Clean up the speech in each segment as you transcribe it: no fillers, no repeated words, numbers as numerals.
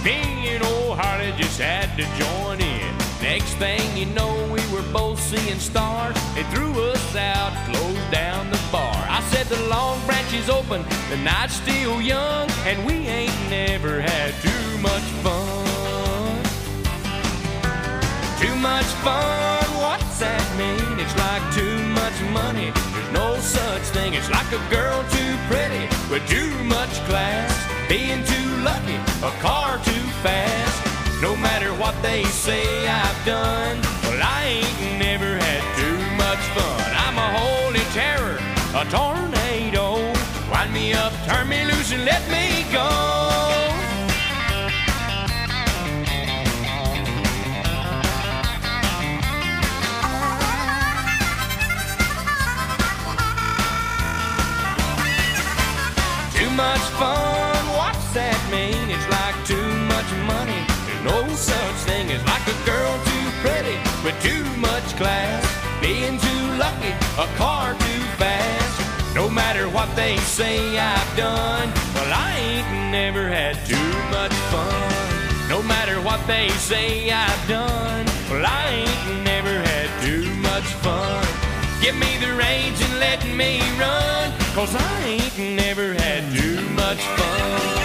Me and old Harley just had to join in. Next thing you know, we were both seeing stars. They threw us out, closed down the bar. I said the Long Branch is open, the night's still young, and we ain't never had too much fun. Too much fun, what's that mean? It's like too much money, there's no such thing. It's like a girl too pretty with too much class, being too lucky, a car too fast. No matter what they say I've done, well, I ain't never had too much fun. I'm a holy terror, a tornado. Wind me up, turn me loose, and let me go. Too much fun, what's that mean? It's like too much money, there's no such thing. It's like a girl too pretty with too much class, being too lucky, a car too fast. No matter what they say I've done, well, I ain't never had too much fun. No matter what they say I've done, well, I ain't never had too much fun. Give me the reins and let me run, 'cause I ain't never had too much fun.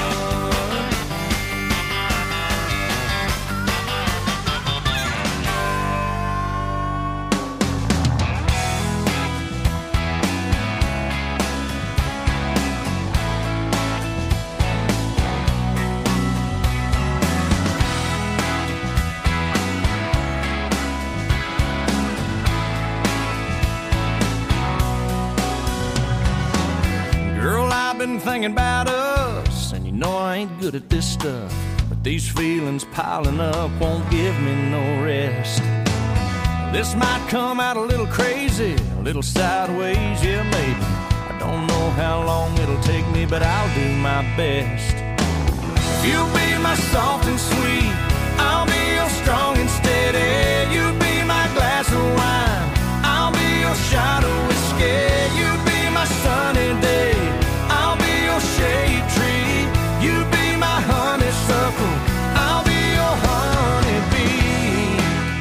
Thinking about us, and you know I ain't good at this stuff, but these feelings piling up won't give me no rest. This might come out a little crazy, a little sideways, yeah maybe. I don't know how long it'll take me, but I'll do my best. You'll be my soft and sweet, I'll be your strong and steady. You'll be my glass of wine, I'll be your shot of whiskey. You'll be my sunny day, shade tree. You be my honeysuckle, I'll be your honeybee.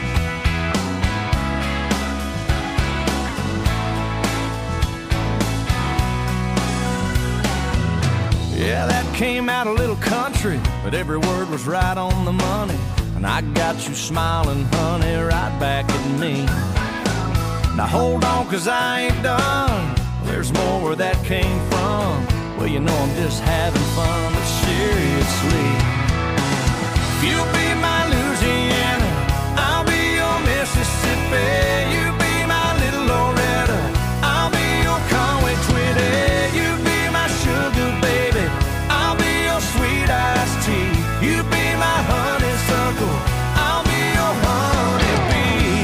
Yeah, that came out a little country, but every word was right on the money. And I got you smiling, honey, right back at me. Now hold on, 'cause I ain't done. There's more where that came from. Well, you know I'm just having fun, but seriously. You'll be my Louisiana, I'll be your Mississippi. You be my little Loretta, I'll be your Conway Twitty. You be my sugar baby, I'll be your sweet iced tea. You be my honeysuckle, I'll be your honeybee.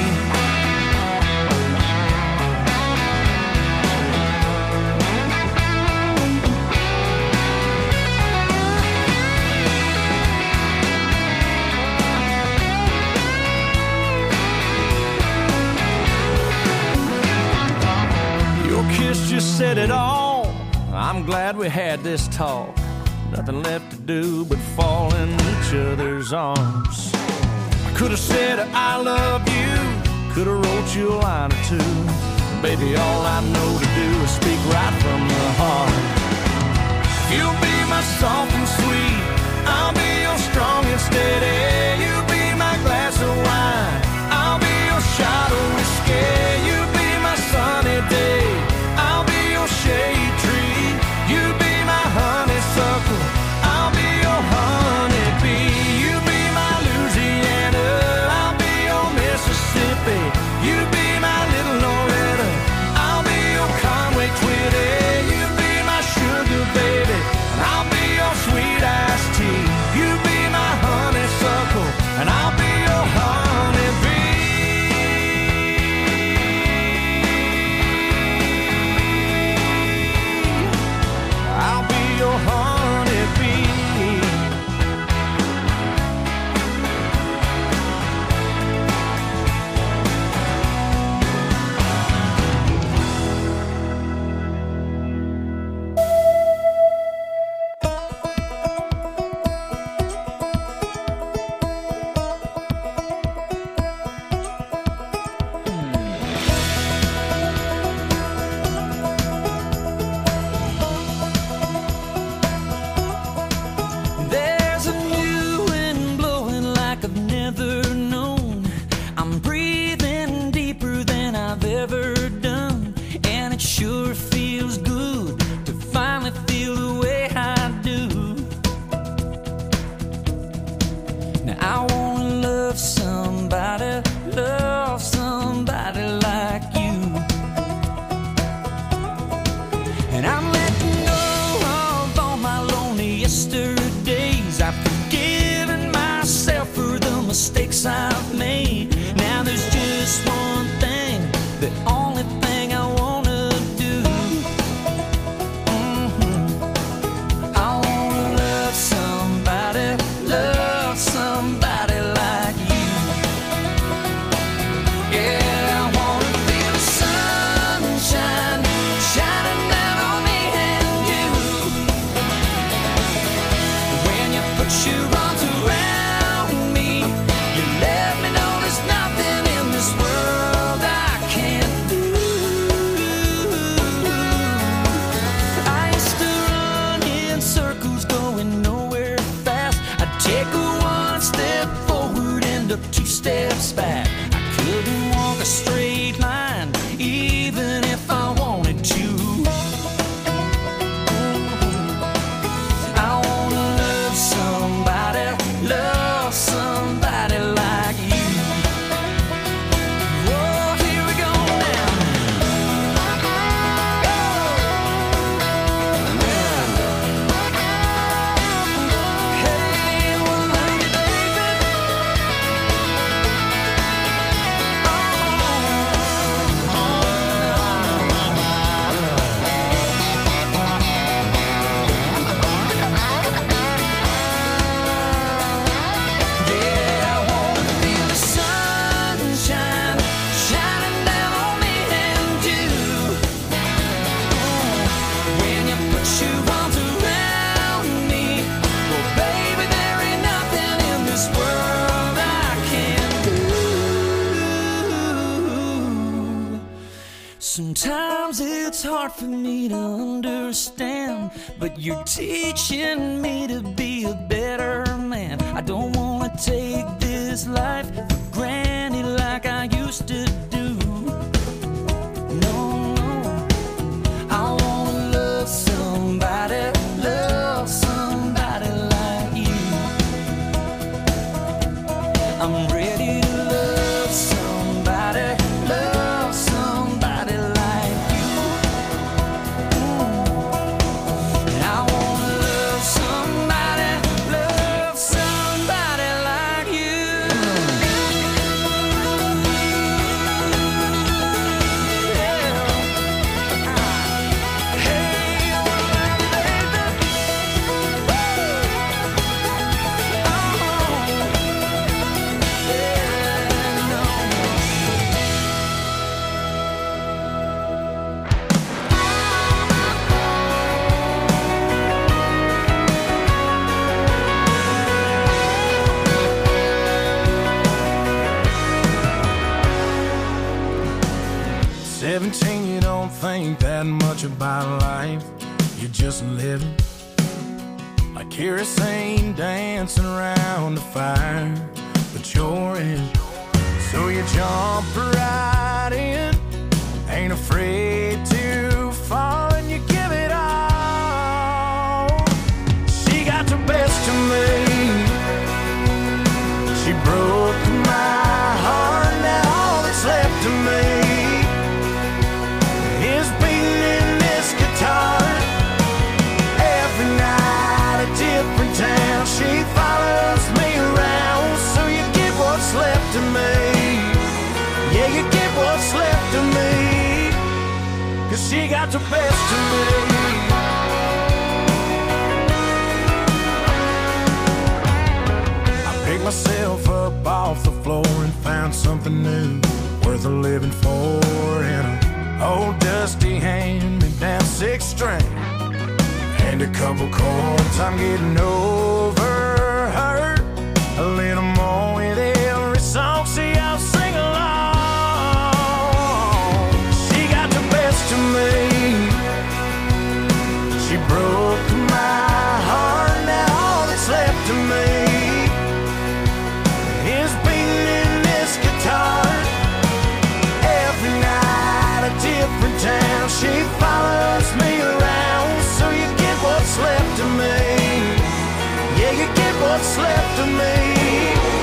Just said it all. I'm glad we had this talk. Nothing left to do but fall in each other's arms. I could have said I love you, could have wrote you a line or two. Baby, all I know to do is speak right from the heart. You'll be my soft and sweet, I'll be your strong and steady. You'll be my glass of wine, I'll be your shot of whiskey. You'll be my sunny day, I'll be your shade tree. You be my honeysuckle, I'll be your honeybee. You be my Louisiana, I'll be your Mississippi. You be my little Loretta, I'll be your Conway Twitty. You be my sugar baby, and I'll be your sweet iced tea. I wanna love somebody like you. And I'm letting go of all my lonely yesterdays. I've forgiven myself for the mistakes I've made. Now there's just one thing, the only thing I wanna do. I wanna love somebody like you. Yeah, I wanna feel the sunshine shining down on me and you. When you put your arms around me, you let me know there's nothing in this world I can't do. I used to run in circles going nowhere fast. I'd take one step forward and up two steps back. I couldn't walk a straight line even if I wanted to. I wanna love somebody like you. Oh, here we go now. Hey, well, love you, baby. Yeah, I wanna feel the sunshine shining down on me and you. When you put your arms around me, well, baby, there ain't nothing in this world I can't do. Sometimes it's hard for me to understand, but you're teaching me to be a better man. I don't wanna take this life for granted like I used to do. No, no. I wanna love somebody like you. I'm ready to love somebody like you. And I wanna love somebody like you. You don't think that much about life. You're just living like kerosene dancing around the fire, but you're in. So you jump right in, ain't afraid to fall, and you give it all. She got the best of me. She broke my heart, now all that's left of me is beating in this guitar. Every night a different town, she follows me around. So you get what's left of me. Yeah, you get what's left of me, 'cause she got the best of me. I picked myself up off the floor and found something new, worth a living for, and old dusty hand-me-down six string and a couple chords. I'm getting over her a little more with every song. See, I'll sing along. She got the best of me. She broke my heart, now all that's left of me is beating in this guitar. Every night a different town, she follows me around. So you get what's left of me. Yeah, you get what's left of me.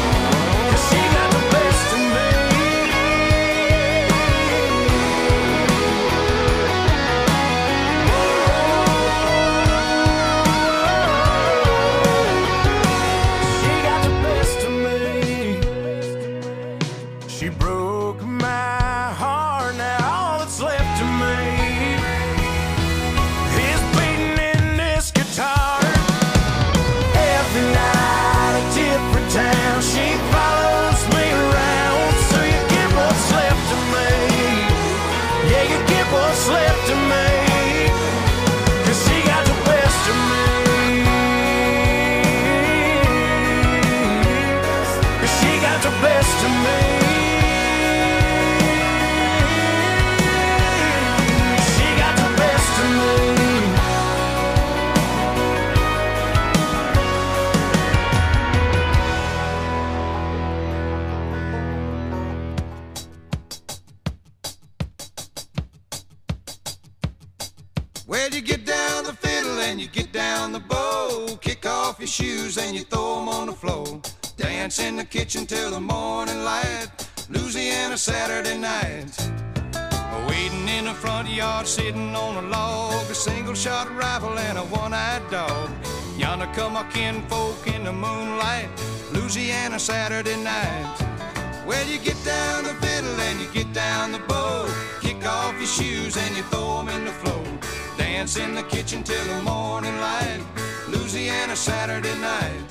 off your shoes and you throw 'em on the floor. Dance in the kitchen till the morning light, Louisiana Saturday night. Waiting in the front yard, sitting on a log, a single-shot rifle and a one-eyed dog. Yonder come our kinfolk in the moonlight, Louisiana Saturday night. Well, you get down the fiddle and you get down the bow, kick off your shoes and you throw 'em in the floor. Dance in the kitchen till the morning light, Louisiana Saturday night.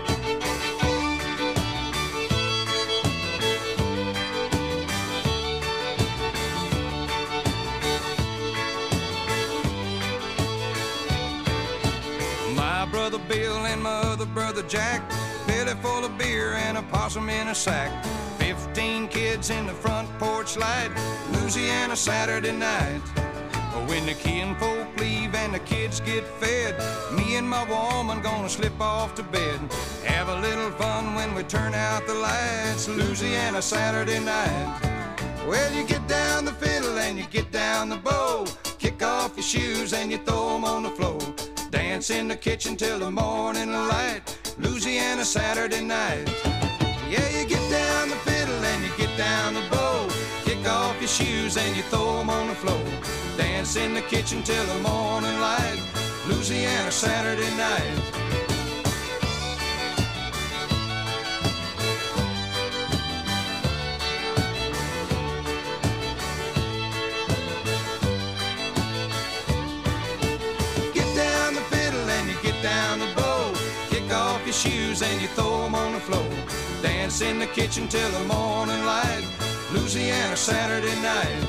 My brother Bill and my other brother Jack, belly full of beer and a possum in a sack. 15 kids in the front porch light, Louisiana Saturday night. When the kinfolk leave and the kids get fed, me and my woman gonna slip off to bed. Have a little fun when we turn out the lights, Louisiana Saturday night. Well, you get down the fiddle and you get down the bow, kick off your shoes and you throw 'em on the floor. Dance in the kitchen till the morning light, Louisiana Saturday night. Yeah, you get down the fiddle and you get down the bow, kick off your shoes and you throw 'em on the floor. Dance in the kitchen till the morning light, Louisiana Saturday night. Get down the fiddle and you get down the bow, kick off your shoes and you throw 'em on the floor. Dance in the kitchen till the morning light, Louisiana Saturday night.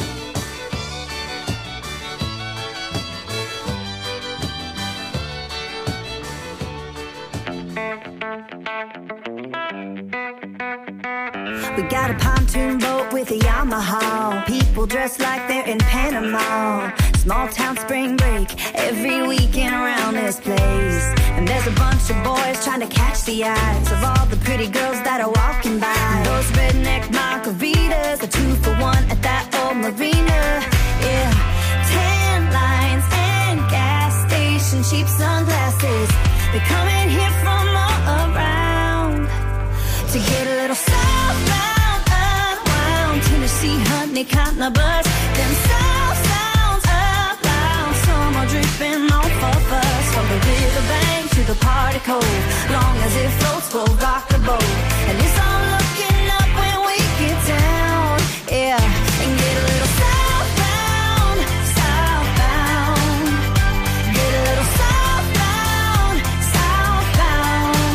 We got a pontoon boat with a Yamaha. People dressed like they're in Panama. Small town spring break every weekend around this place. And there's a bunch of boys trying to catch the eyes of all the pretty girls that are walking by. And those redneck margaritas are 2 for 1 at that old marina. Yeah, tan lines and gas station, cheap sunglasses. They're coming here from all around to get a little southbound, unwound. Tennessee, honey, cotton, a buzz. Them south sounds up loud. Some are dripping off of us. From the riverbank to the party cove, long as it floats, we'll rock the boat. And it's all looking up when we get down, yeah. And get a little southbound, southbound. Get a little southbound, southbound.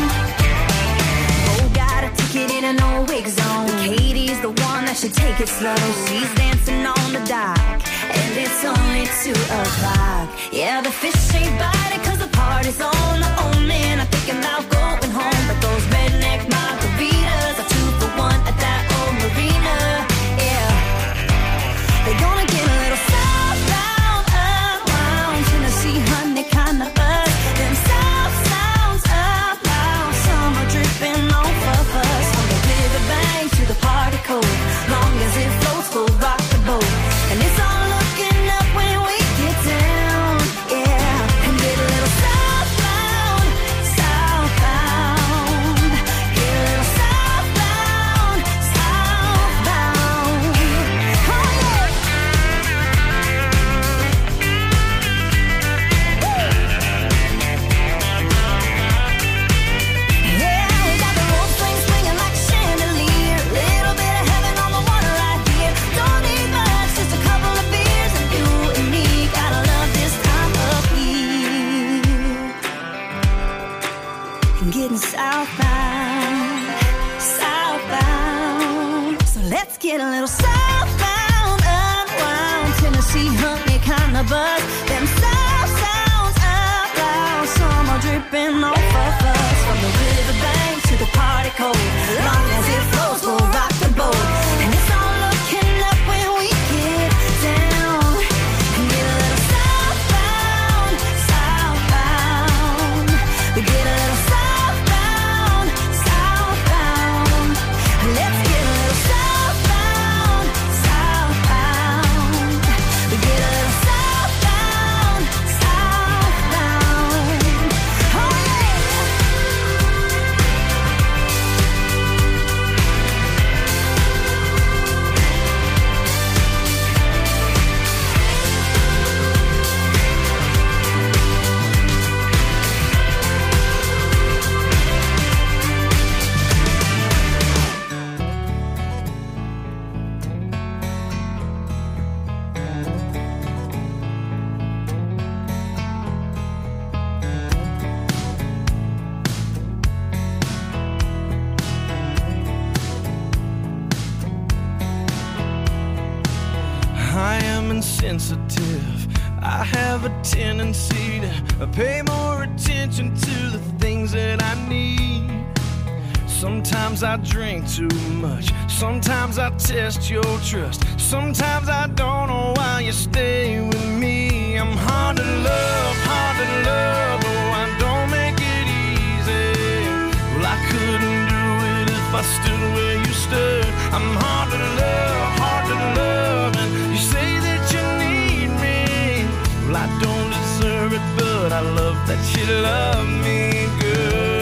Oh, got a ticket in an old wig zone. Katie's the one that should take it slow. She's dancing on the dock, and it's only 2 o'clock. Yeah, the fish ain't biting 'cause the party's on. The old man, I'm thinking about going home. But those redneck margaritas are 2 for 1 at that old marina. Yeah, they're gonna get a little southbound, unwound. Tennessee, honey, kind of buzz. Them south sounds up loud. Some are dripping off of us. From the riverbank to the party cove, long as it floats, we'll rock the boat. And it's all looking up when we get down, yeah. And get a little southbound, southbound. Get a little southbound, southbound. Oh, yeah. Yeah, we got the rope swing swinging like a chandelier. Little bit of heaven on the water right here. Don't need much, just a couple of beers, and you and me gotta love this time of year. And getting southbound, southbound. So let's get a little southbound, unwound. Tennessee, honey, kind of buzz. Them south sounds up loud. Some are dripping off of us. From the riverbank to the party cove, long as it flows, we'll rock the boat. And it's all looking up when we get down. And get a little southbound, southbound. We get a little southbound, southbound. Let's get a little southbound, southbound. We get a little southbound, southbound. Oh yeah. I'm insensitive. I have a tendency to pay more attention to the things that I need. Sometimes I drink too much. Sometimes I test your trust. Sometimes I don't know why you stay with me. I'm hard to love, oh, I don't make it easy. Well, I couldn't do it if I stood where you stood. I'm hard to love, and you say that you need me. Well, I don't deserve it, but I love that you love me good.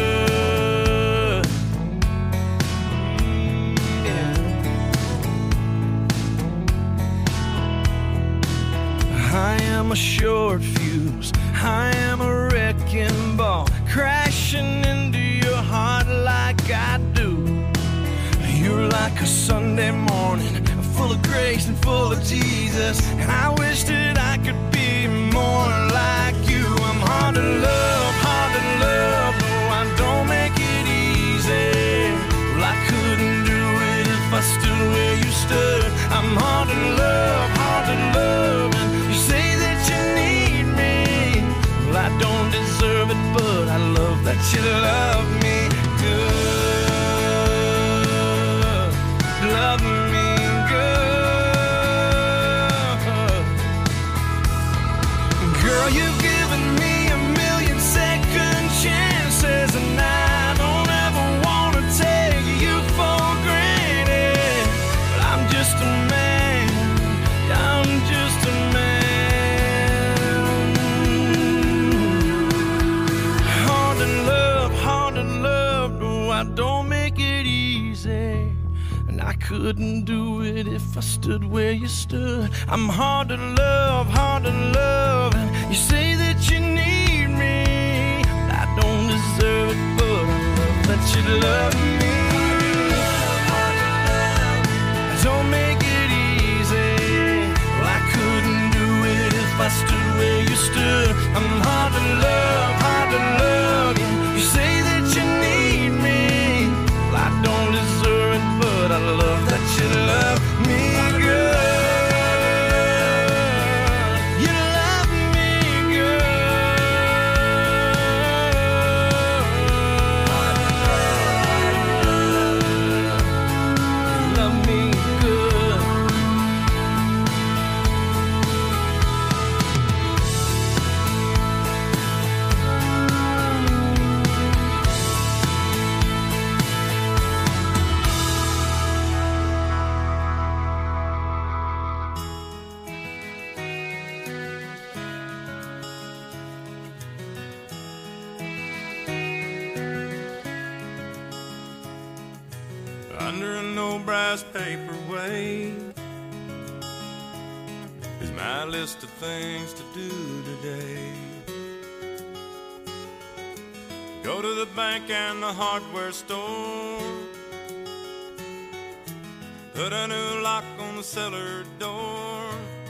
I am a short fuse, I am a wrecking ball, crashing into your heart like I do. You're like a Sunday morning, full of grace and full of Jesus, and I wish that I could be more like you. I'm hard to love, no, I don't make it easy. Well, I couldn't do it if I stood where you stood. I'm hard to love, and you say that you need me. Well, I don't deserve it, but I love that you love me good. Love me good. Girl, you've given me a million second chances, and I don't ever want to take you for granted. But I'm just a man, I'm just a man. Hard to love, no, I don't make it easy. And I couldn't do it if I stood where you stood. I'm hard to love, and you say that you need me. I don't deserve it, but I love that you love me. Don't make it easy. Well, I couldn't do it if I stood where you stood. I'm hard to love, yeah. You say that you need me. Well, I don't deserve it, but I love that you love me good. You love me good. You love me good. Under an old brass paperweight is my list of things to do today. Go to the bank and the hardware store, put a new lock on the cellar door.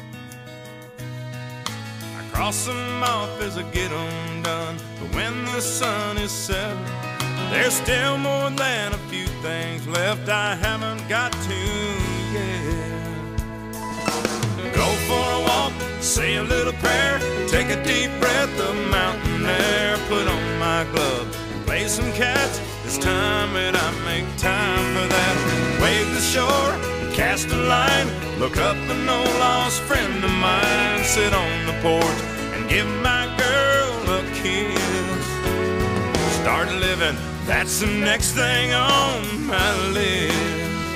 I cross them off as I get them done, but when the sun is set, there's still more than a few things left I haven't got to yet. Go for a walk, say a little prayer, take a deep breath of mountain air, put on my glove, play some cats. It's time that I make time for that. Wave the shore, cast a line, look up an old lost friend of mine, sit on the porch and give my girl a kiss. Start living, that's the next thing on my list.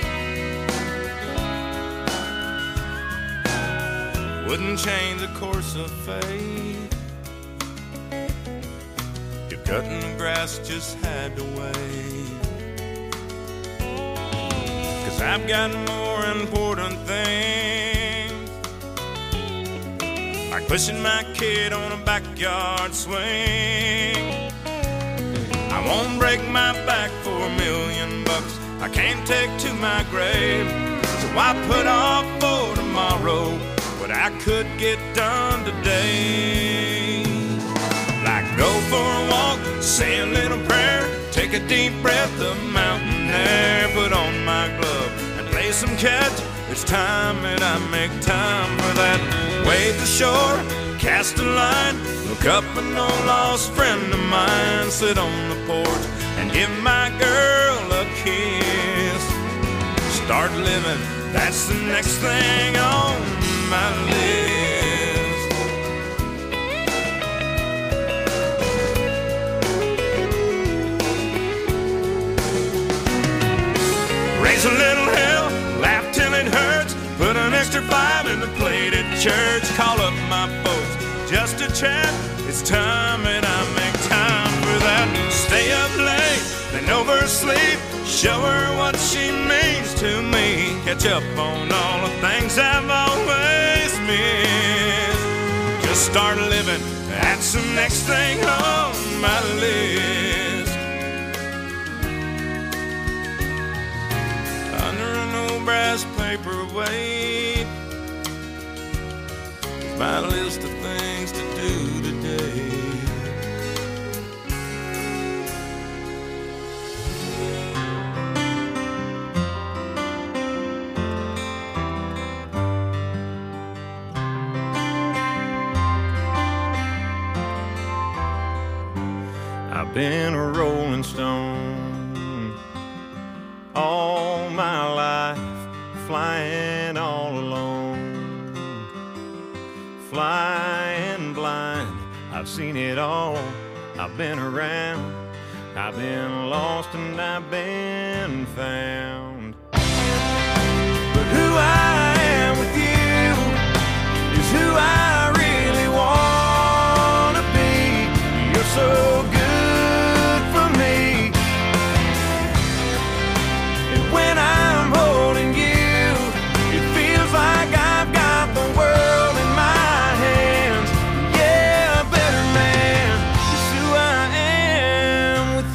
Wouldn't change the course of fate. If cutting the grass just had to wait. 'Cause I've got more important things, like pushing my kid on a backyard swing. I won't break my back for $1 million. I can't take to my grave, so I put off for tomorrow what I could get done today. Like go for a walk, say a little prayer, take a deep breath of mountain air, put on my glove and play some catch. It's time that I make time for that. Wade the shore, cast a line, look up an old lost friend of mine, sit on the porch and give my girl a kiss. Start living, that's the next thing on my list. Raise a little hell, laugh till it hurts, put an extra 5 in the plate at church, call up my folks just to chat. It's time that I make time for that. Stay up late, then oversleep, show her what she means to me, catch up on all the things I've always missed. Just start living, that's the next thing on my list. Under an old brass paperweight, my list of things to do today. I've been a rolling stone all my life, flying all alone, flying blind. I've seen it all, I've been around, I've been lost and I've been found. But who I am with you is who I really want to be. You're so good for me, and when I'm holding you, it feels like I've got the world in my hands. Yeah, a better man is who I am with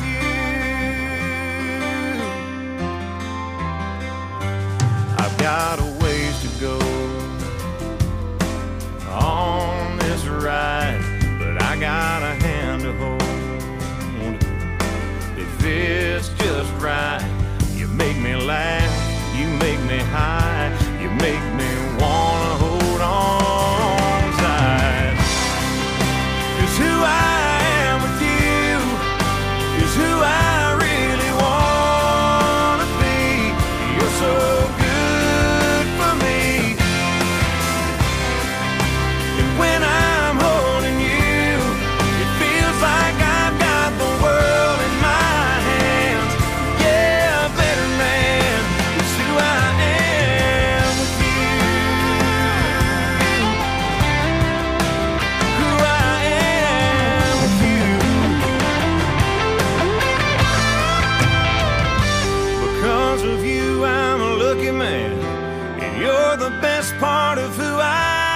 you. I've got a ways to go on this ride, but I got a hand to hold. If it's just right, you make me laugh, you make me high, you make me wanna hold on tight. 'Cause who I am with you is who I really wanna be. You're so good for me, and when I'm holding you, it feels like I've got the world in my hands. Yeah, a better man is who I am with you. Who I am with you. Because of you, I'm a lucky man, and you're the best part of who I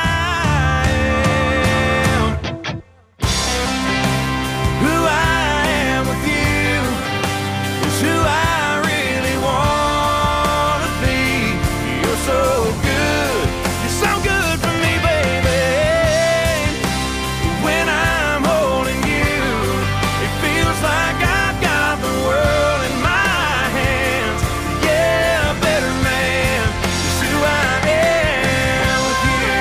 am. Who I am with you is who I really want to be. You're so good, you're so good for me, baby. When I'm holding you, it feels like I've got the world in my hands. Yeah, a better man is who I am with you.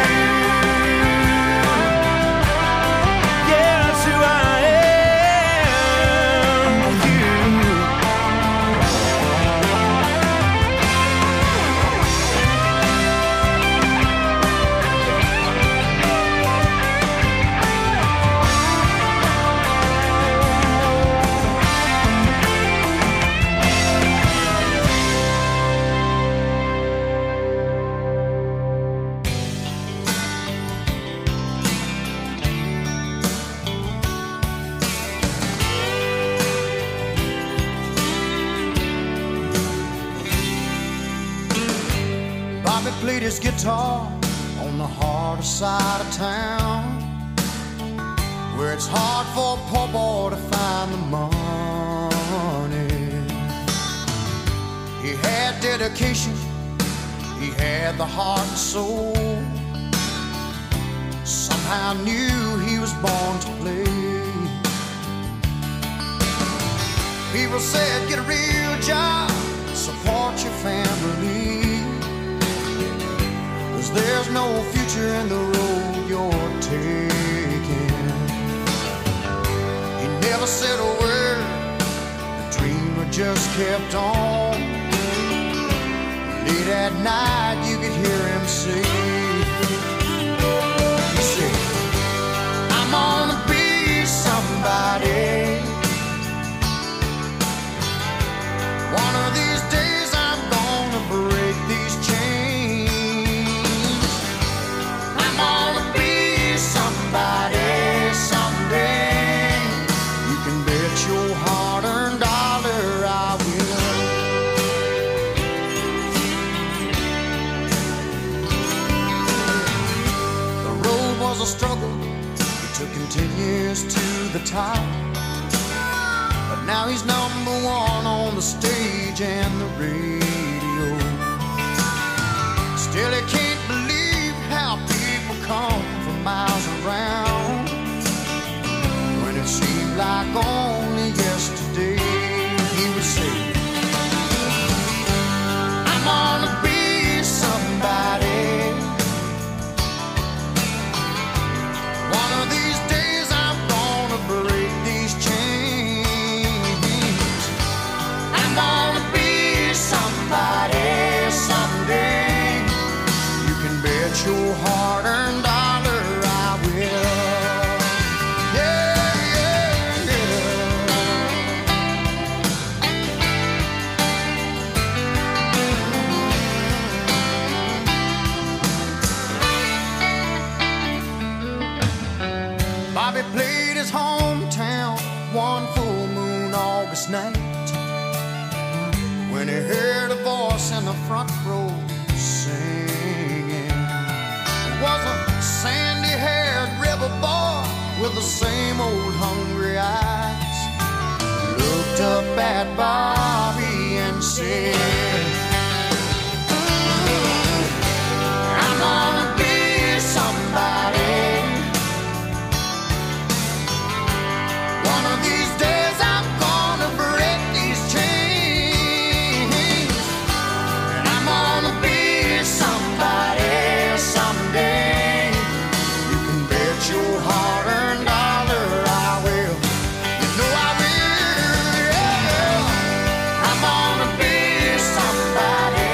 Yeah, it's who I am with you. Bobby played his guitar on the harder side of town, where it's hard for a poor boy to find the money. He had dedication, he had the heart and soul. Somehow knew he was born to play. People said, get a real job, support your family. there's no future in the road you're taking. He never said a word, the dreamer just kept on. Late at night you could hear him say, he said, I'm gonna be somebody. One of these days I'm gonna break these chains. I'm gonna be somebody someday. You can bet your hard-earned dollar I will. The road was a struggle, it took him 10 years to the top. But now he's number one on the stage and the radio. Still he can't believe how people come from miles around, when it seemed like only yesterday he would say, I'm gonna be somebody. One of these days I'm gonna break these chains. I'm gonna be somebody someday. You can bet your hard-earned dollar I will. Yeah, yeah, yeah. Bobby played his hometown one full moon August night, when he heard a voice in the front row singing. It was a sandy-haired rebel boy with the same old hungry eyes. He looked up at Bobby and said, I'm gonna be somebody. One of these days I'm gonna break these chains. And I'm gonna be somebody someday. You can bet your hard-earned dollar I will. You know I will, yeah. I'm gonna be somebody.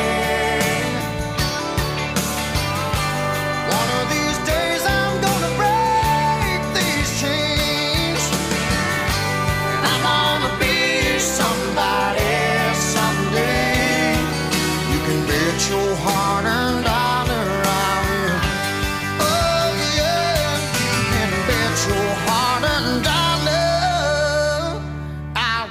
One of these days I'm gonna break these chains. I'm gonna be somebody someday. You can bet your hard-earned dollar I will. Oh yeah, you can bet your hard-earned dollar I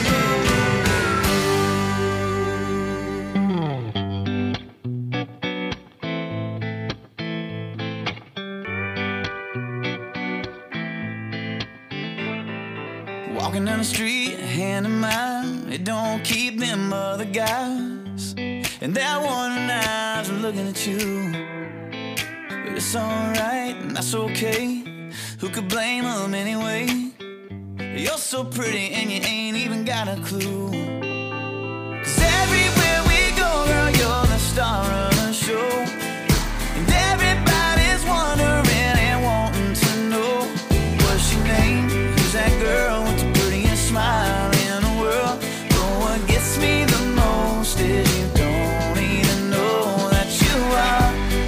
will. Walking down the street, hand in mine, it don't keep them other guys. And they're wondering eyes are looking at you. But it's alright, and that's okay. Who could blame them anyway? You're so pretty and you ain't even got a clue. 'Cause everywhere we go, girl, you're the star of the show. And everybody's wondering and wanting to know, what's your name? Who's that girl with the prettiest smile in the world? But what gets me the most is you don't even know that you are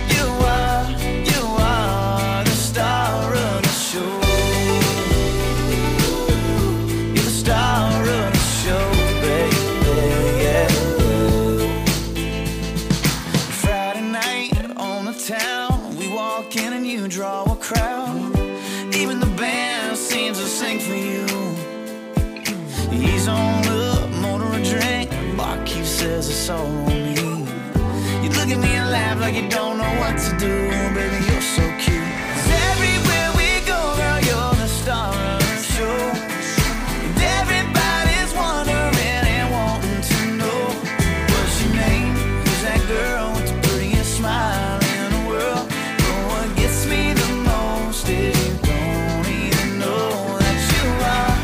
the star of the show. You're the star of the show, baby, yeah. Friday night on the town, we walk in and you draw a crowd. Even the band seems to sing for you. He's on up, motor a drink, barkeep says it's all on me. You look at me and laugh like you don't know what to do. Baby, you're so cute. 'Cause everywhere we go, girl, you're the star of the show. And everybody's wondering and wanting to know, what's your name? Who's that girl with the prettiest smile in the world? But what gets me the most is you don't even know that you are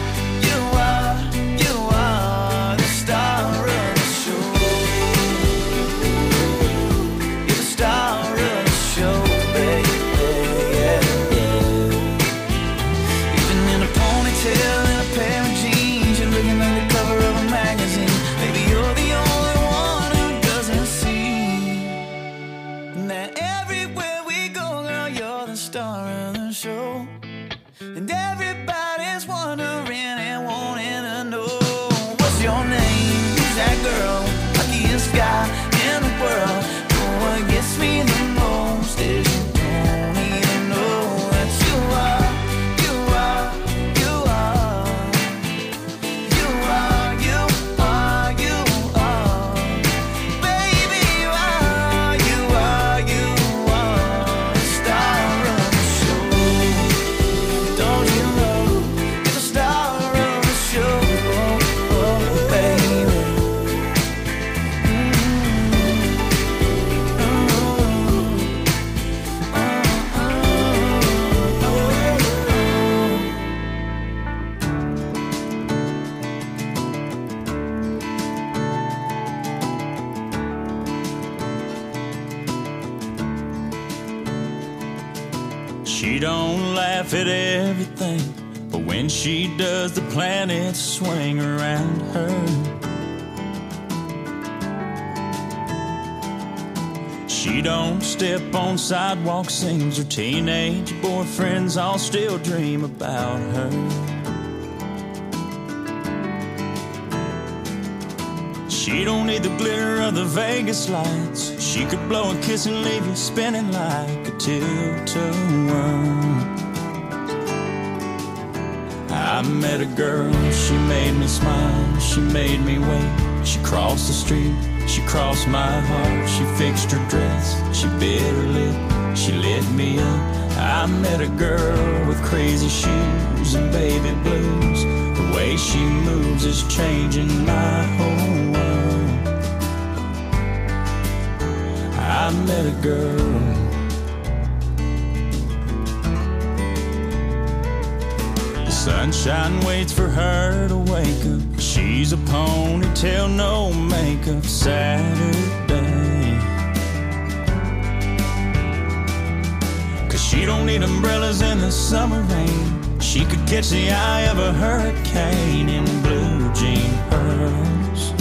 the star of the show. You're the star of the show. She don't laugh at everything, but when she does, the planets swing around her. She don't step on sidewalks, seems her teenage boyfriends all still dream about her. She don't need the glitter of the Vegas lights. She could blow a kiss and leave you spinning like a tilt-a-whirl. I met a girl, she made me smile, she made me wait. She crossed the street, she crossed my heart. She fixed her dress, she bit her lip, she lit me up. I met a girl with crazy shoes and baby blues. The way she moves is changing my whole world. I met a girl. The sunshine waits for her to wake up. She's a ponytail, no makeup Saturday. 'Cause she don't need umbrellas in the summer rain. She could catch the eye of a hurricane in blue jean pearls.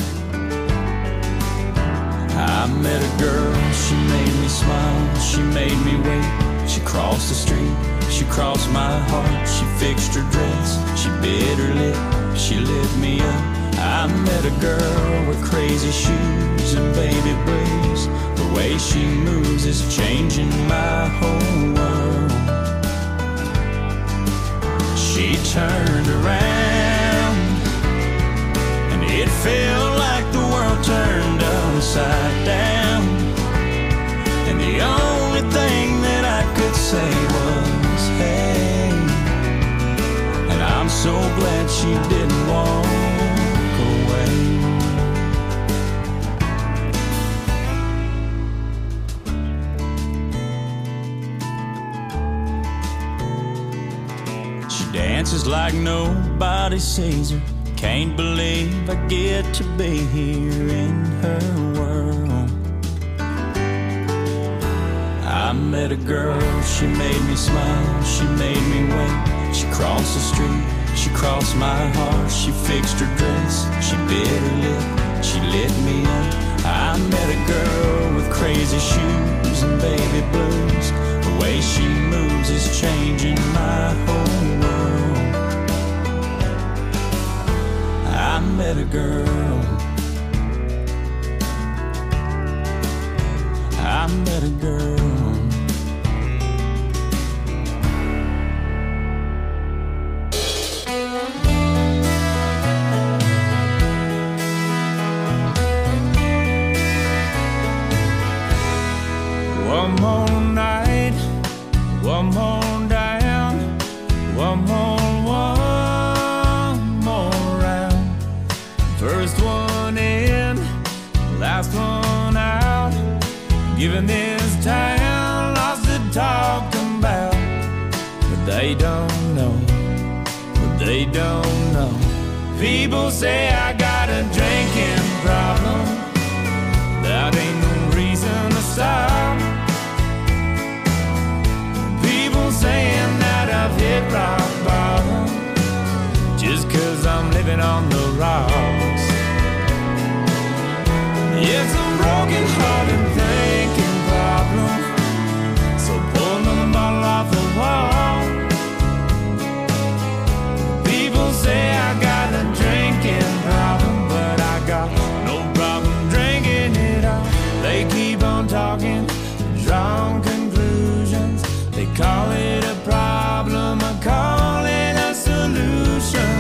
I met a girl, she made me smile, she made me wait. She crossed the street, she crossed my heart. She fixed her dress, she bit her lip, she lit me up. I met a girl with crazy shoes and baby blues. The way she moves is changing my whole world. She turned around and it felt like the world turned upside down. And the only thing that I could say was, hey. And I'm so glad she didn't walk away. She dances like nobody sees her. Can't believe I get to be here in her world. I met a girl, she made me smile, she made me wait. She crossed the street, she crossed my heart. She fixed her dress, she bit her lip, she lit me up. I met a girl with crazy shoes and baby blues. The way she moves is changing my whole world. I met a girl. I met a girl. One more night, one more down, one more round. First one in, last one out. Giving this town lots to talk about. But they don't know, but they don't know. People say I got a drinking problem. That ain't no reason to stop. Saying that I've hit rock bottom just 'cause I'm living on the rocks. It's a broken hearted thinking problem. So pull another bottle off the wall. People say I got a drinking problem, but I got no problem drinking it all. They keep on talking, drawing conclusions. They call it a problem, I call it a solution.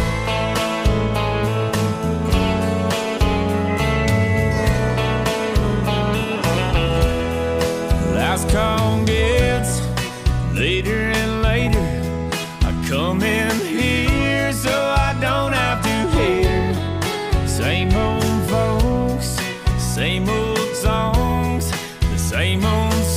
Last call gets later and later. I come in here so I don't have to hear same old folks, same old songs, the same old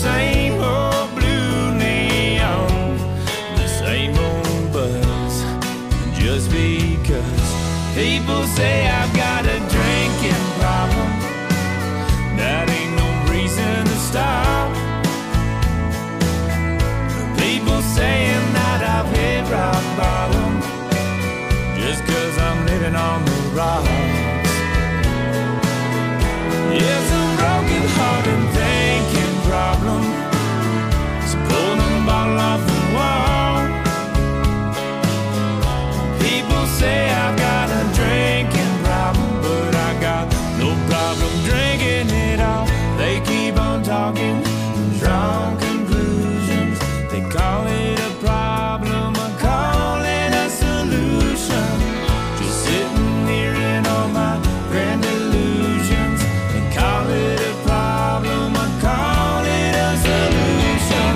just because people say I've got a drinking problem. That ain't no reason to stop. People rocks. It's a broken-hearted thinking problem. So pull the bottle off the wall. People say I've got a drinking problem, but I got no problem drinking it all. They keep on talking, drawn conclusions. They call it a problem, I call it a solution. Just sitting here in all my grand illusions. They call it a problem, I call it a solution.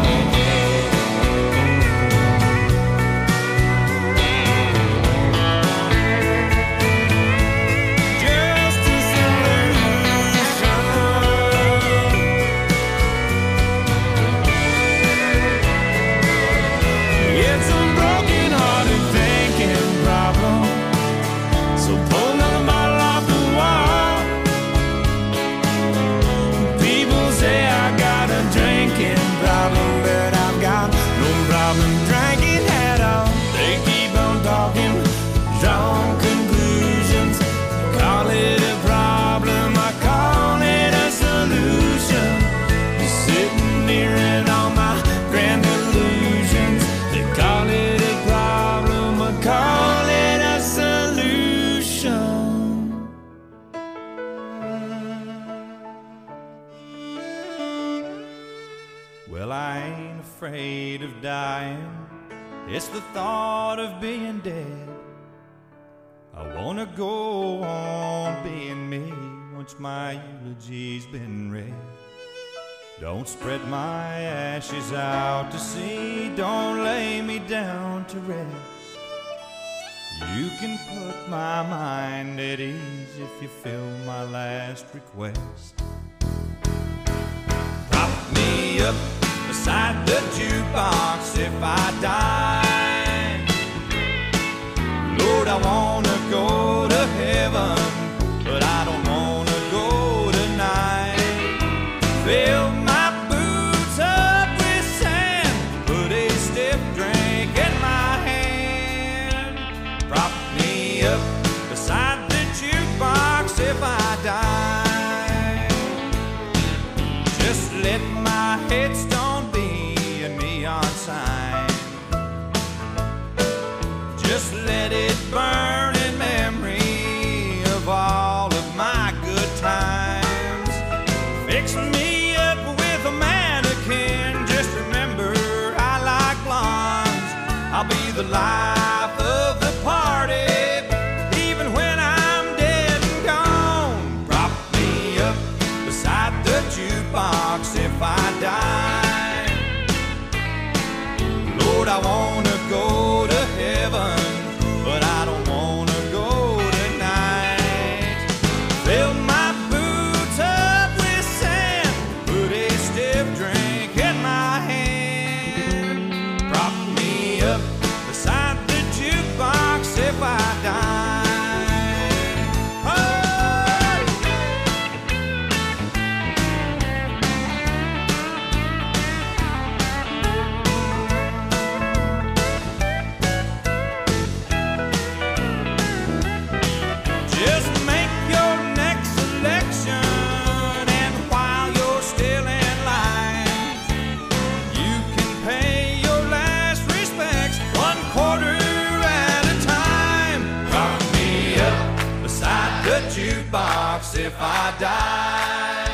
Just a solution. It's a broken-hearted thinking problem. So pull another bottle off the wall. People say I got a drinking problem, but I've got no problem drinking at all. They keep on talking, drawing conclusions. Call it a problem, I call it a solution. You're sitting here in all my grand illusions. They call it a problem, I call it a solution. Well, I ain't afraid of dying. It's the thought of being dead. I wanna go on being me once my eulogy's been read. Don't spread my ashes out to sea. Don't lay me down to rest. You can put my mind at ease if you fill my last request. Prop me up beside the jukebox if I die. Lord, I wanna go to heaven, but I don't wanna go tonight. Fill my boots up with sand, put a stiff drink in my hand. Prop me up beside the jukebox if I die. Just let my headstone be a neon sign. Just let it burn in memory of all of my good times. Fix me up with a mannequin. Just remember I like blondes. I'll be the life of the party, even when I'm dead and gone. Prop me up beside the jukebox if I die. Lord, I wanna go to heaven, but I don't wanna go tonight. Fill my boots up with sand, put a stiff drink in my hand. Prop me up beside the jukebox if I die. Oh! Just make your next selection, and while you're still in line, you can pay your last respects 1/4 at a time. Prop me up beside the jukebox if I die.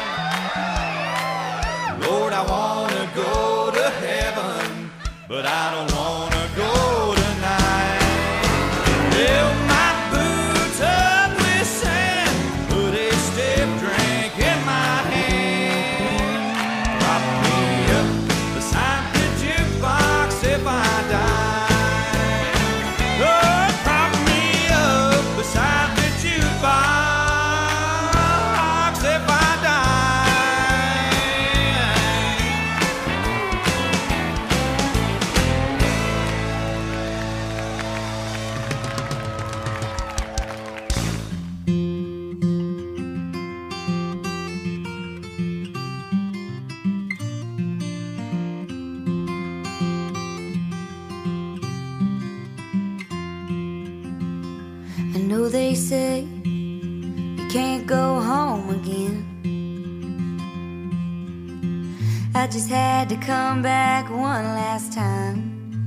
Lord, I wanna go to heaven, but I don't wanna go tonight. Fill my boots up with sand, put a stiff drink in my hand. Prop me up beside the jukebox if I die. Lord, prop me up beside the jukebox if I die. I know they say I just had to come back one last time.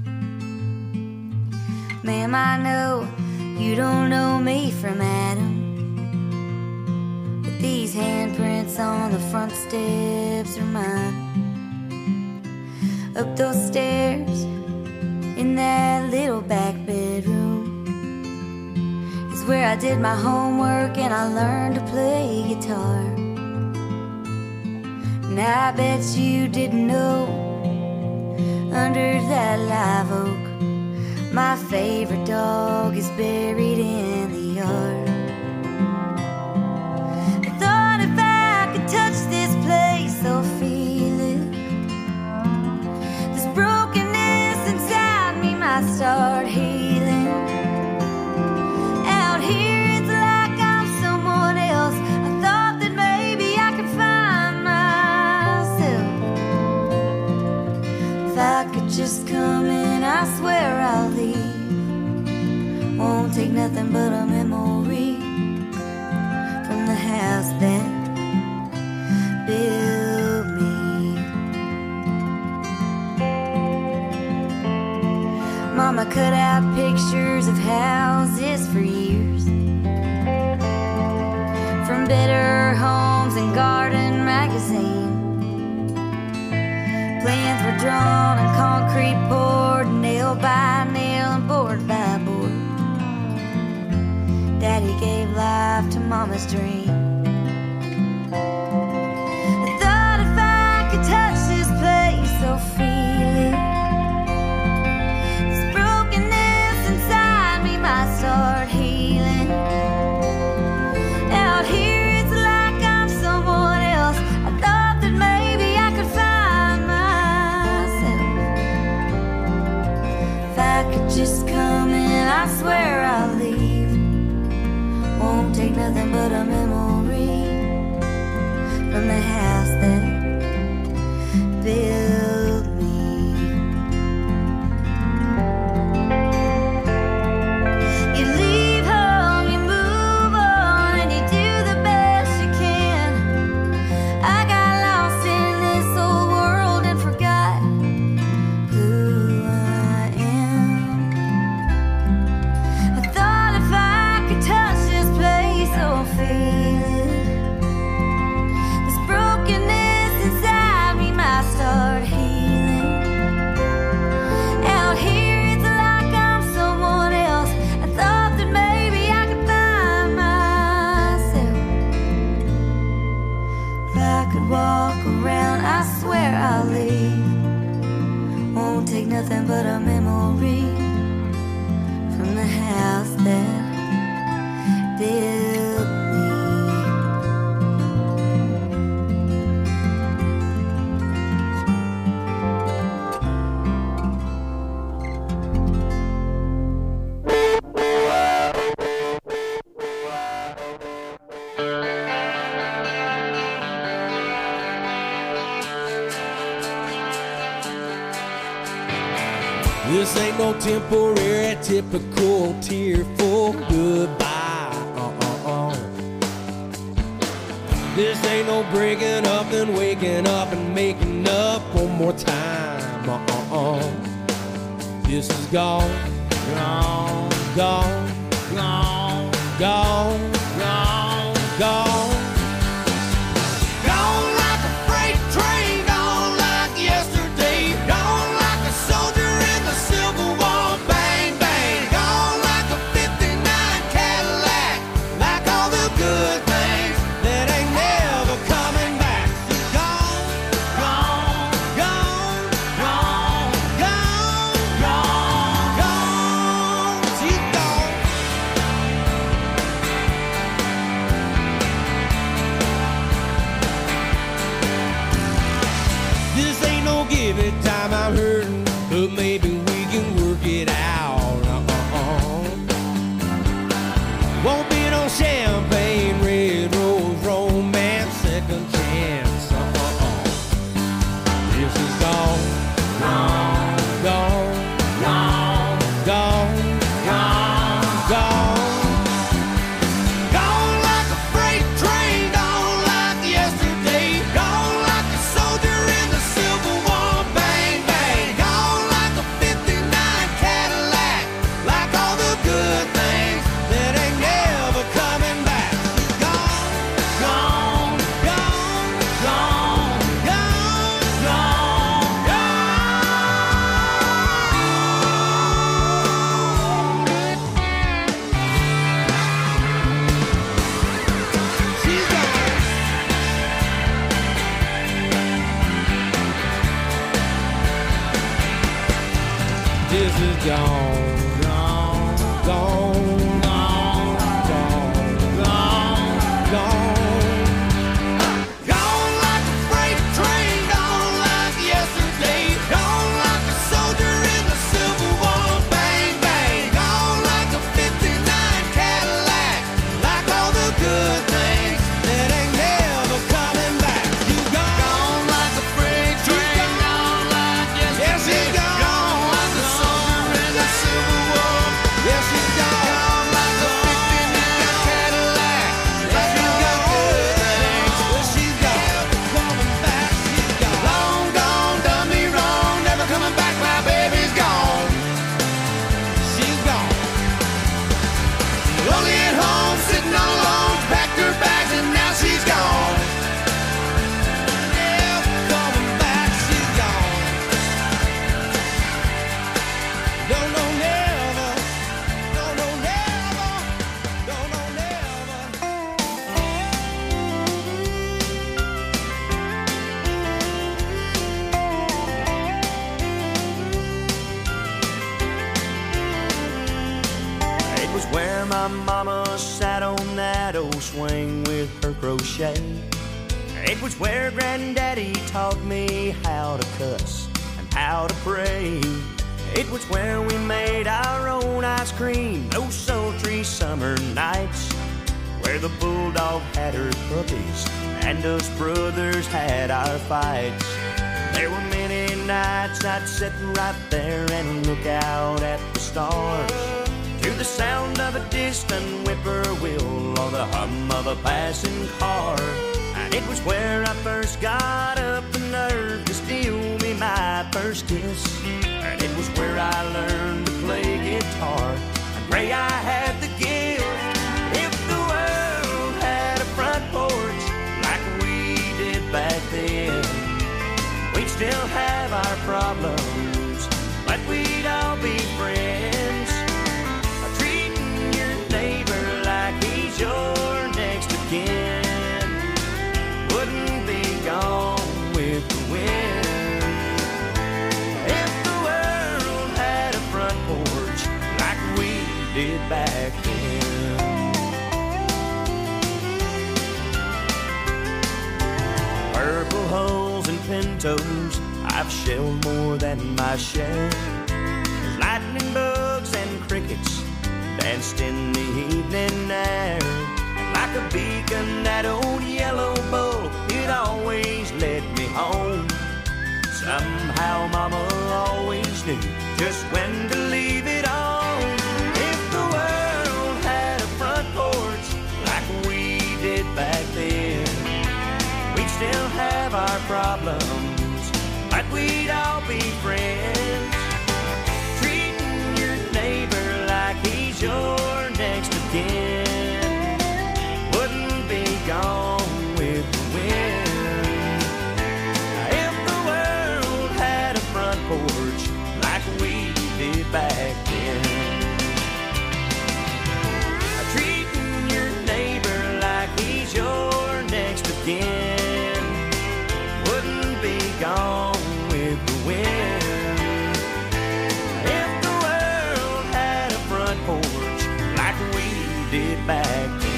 Ma'am, I know you don't know me from Adam, but these handprints on the front steps are mine. Up those stairs in that little back bedroom is where I did my homework and I learned to play guitar. And I bet you didn't know, under that live oak, my favorite dog is buried in the yard. I thought if I could touch this place or feel it, this brokenness inside me might start healing. Out here it's like I'm someone else. I thought that maybe I could find myself. If I could just come in, I swear I'll leave. Won't take nothing but a memory from the house that built me. Mama cut out pictures of houses for years, from Better Homes and Garden magazine. Plans were drawn and concrete poured, nail by nail and board by board. Daddy gave life to Mama's dream. I thought if I could touch this place or feel it, this brokenness inside me might start healing. Out here it's like I'm someone else. I thought that maybe I could find myself. If I could just come in, I swear I'll leave. Won't take nothing but a memory from the house that built me. You leave home, you move on, and you do the best you can. I got lost in this old world and forgot who I am. I thought if I could touch this place or feel it, this brokenness inside me might start healing. Out here it's like I'm someone else. I thought that maybe I could find myself. If I could walk around, I swear I'll leave. Won't take nothing but a memory from the house that built me. This ain't no temporary, typical tearful goodbye. This ain't no breaking up and waking up and making up one more time. This is gone, gone, gone, gone, gone, gone, gone. Gone like a freight train, gone like yesterday, gone like a soldier in the Civil War, bang, bang, gone like a 59 Cadillac, like all the good things that ain't never coming back. Gone, gone, gone, gone, gone, gone, gone, she's gone. gone, gone, gone, gone, gone, gone, gone. Gone like a freight train, gone like yesterday, gone like a soldier in the Civil War. Bang, bang, gone like a 59 Cadillac, like all the good things that ain't never coming back. You gone like a freight train, gone like yesterday, gone like a soldier in the Civil War. Yes, you gone like a 59 Cadillac, like all the good things. Well, she's gone, coming back. She's gone. Long gone, done me wrong, never coming back. My baby's gone. She's gone. Lonely at home, sitting all alone, packed her bags and now she's gone. Never coming back. She's gone. No, no, never. No, no, never. No, no, never. It was where my mama sat on that old swing with her crochet. It was where Granddaddy taught me how to cuss and how to pray. It was where we made our own ice cream those sultry summer nights, where the bulldog had her puppies and us brothers had our fights. There were many nights I'd sit right there and look out at the stars, to the sound of a distant whippoorwill or the hum of a passing car. And it was where I first got up the nerve to steal me my first kiss. And it was where I learned to play guitar and pray I had the gift. If the world had a front porch like we did back then, we'd still have our problems, but we'd all be friends. Treating your neighbor like he's your next of kin wouldn't be gone with the wind. If the world had a front porch like we did back then. Purple hulls and pintos, I've shelled more than my share. There's lightning bugs and crickets danced in the evening air. And like a beacon, that old yellow bull, it always led me home. Somehow Mama always knew just when to leave it on. If the world had a front porch like we did back then, we'd still have our problems, but we'd all be friends. Treating your neighbor like he's your next of kin wouldn't be gone with the wind. If the world had a front porch like we did back then, treating your neighbor like he's your next of kin wouldn't be gone with the wind. If the world had a front porch like we did back then.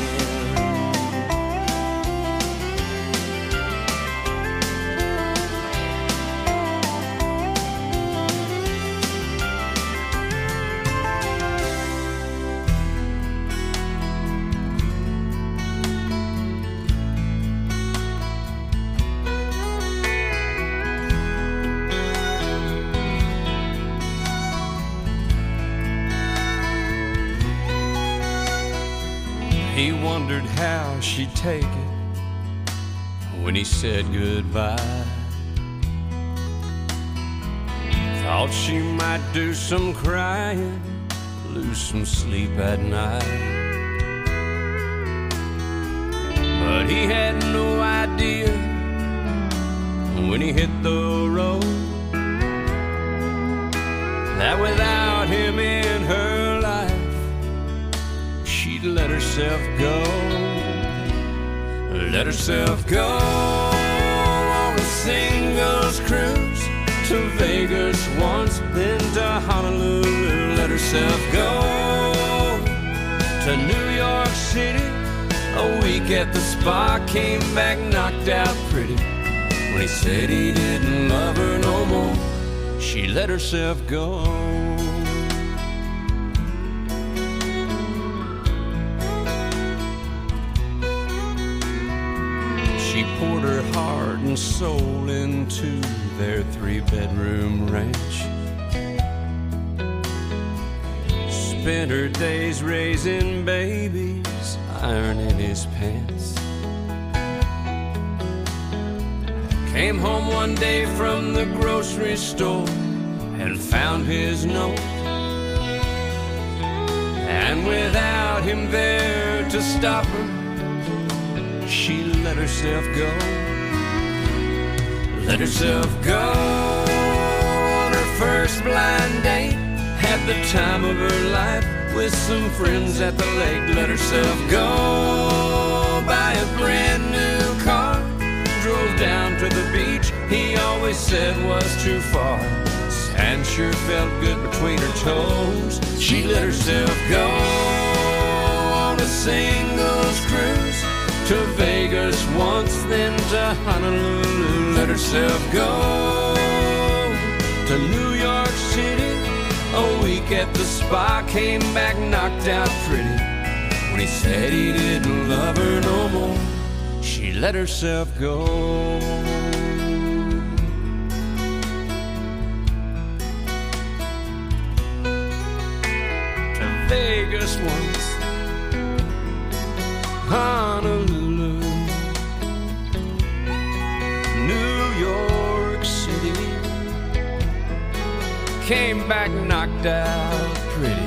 He wondered how she'd take it when he said goodbye. Thought she might do some crying, lose some sleep at night. But he had no idea when he hit the road that without him in her life, she'd let herself go. Let herself go on a singles cruise to Vegas once, then to Honolulu let herself go to New York City. A week at the spa, came back knocked out pretty. When he said he didn't love her no more, she let herself go. She poured her heart and soul into their 3-bedroom ranch. Spent her days raising babies, ironing his pants. Came home one day from the grocery store and found his note. And without him there to stop her, she let herself go. Let herself go on her first blind date. Had the time of her life with some friends at the lake. Let herself go buy a brand new car. Drove down to the beach he always said was too far. Sand sure felt good between her toes. She let herself go on a singles cruise to Vegas once, then to Honolulu. Let herself go to New York City. A week at the spa, came back knocked out pretty. When he said he didn't love her no more, she let herself go. To Vegas once, Honolulu, New York City. Came back knocked out pretty.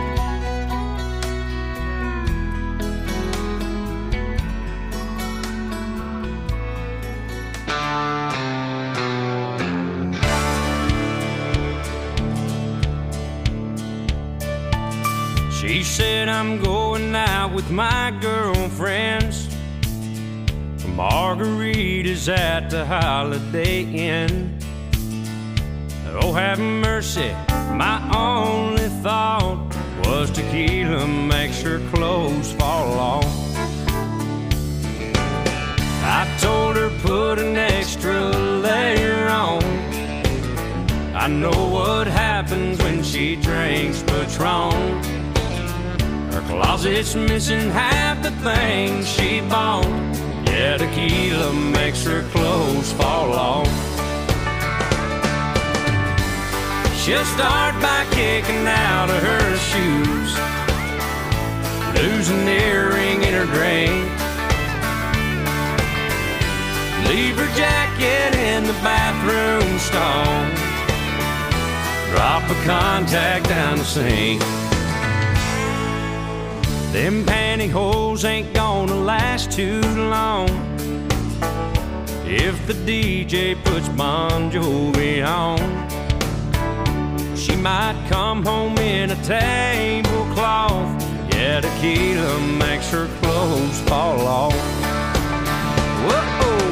She said, I'm going out with my girlfriends for margaritas at the Holiday Inn. Oh, have mercy, my only thought was tequila makes her clothes fall off. I told her put an extra layer on. I know what happens when she drinks Patron. Her closet's missing half the things she bought. Yeah, tequila makes her clothes fall off. She'll start by kicking out of her shoes, lose an earring in her drink, leave her jacket in the bathroom stall, drop a contact down the sink. Them pantyhose ain't gonna last too long if the DJ puts Bon Jovi on. She might come home in a tablecloth. Yeah, tequila makes her clothes fall off. Whoa.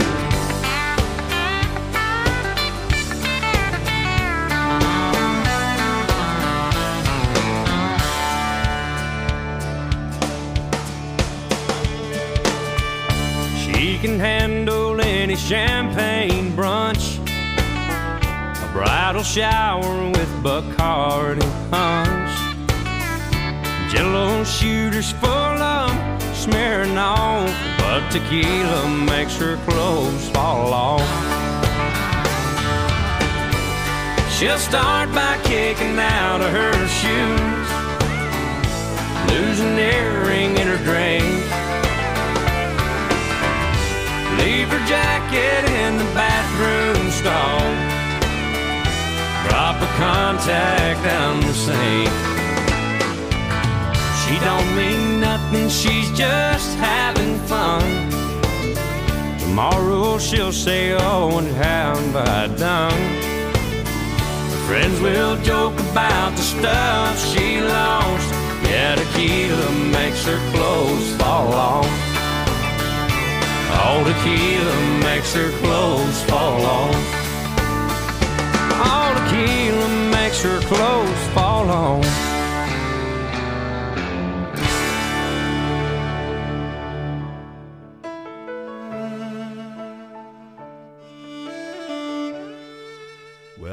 She can handle any champagne brunch, bridal shower with Bacardi punch, Jello shooters full of smearing off, but tequila makes her clothes fall off. She'll start by kicking out of her shoes, lose an earring in her drink, leave her jacket in the bathroom stall, drop a contact down the sink. She don't mean nothing, she's just having fun. Tomorrow she'll say, oh, and how have I done? Her friends will joke about the stuff she lost. Yeah, tequila makes her clothes fall off. Oh, tequila makes her clothes fall off. Oh, tequila makes her clothes fall off.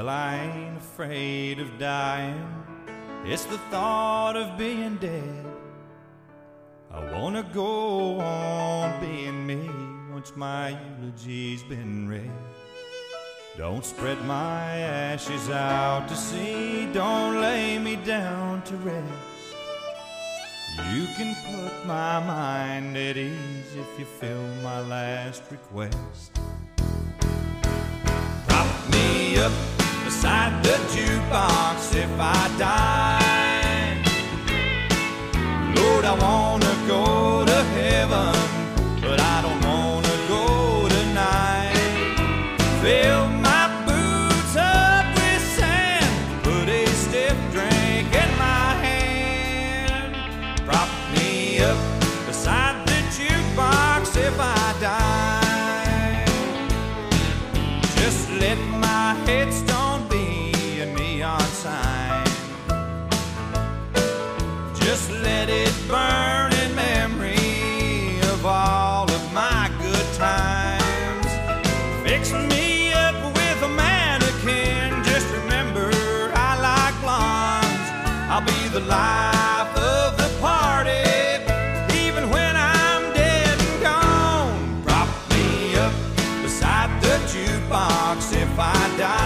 Well, I ain't afraid of dying. It's the thought of being dead. I wanna go on being me once my eulogy's been read. Don't spread my ashes out to sea. Don't lay me down to rest. You can put my mind at ease if you fill my last request. Prop me up beside the jukebox if I die. Lord, I wanna go to heaven, but I don't wanna go tonight. Fill my boots up with sand, put a stiff drink in my hand. Prop me up beside the jukebox if I die. Just let my headstone be a neon sign. Just let it burn in memory of all of my good times. Fix me up with a mannequin. Just remember I like blondes. I'll be the life of the party, even when I'm dead and gone. Prop me up beside the jukebox if I die.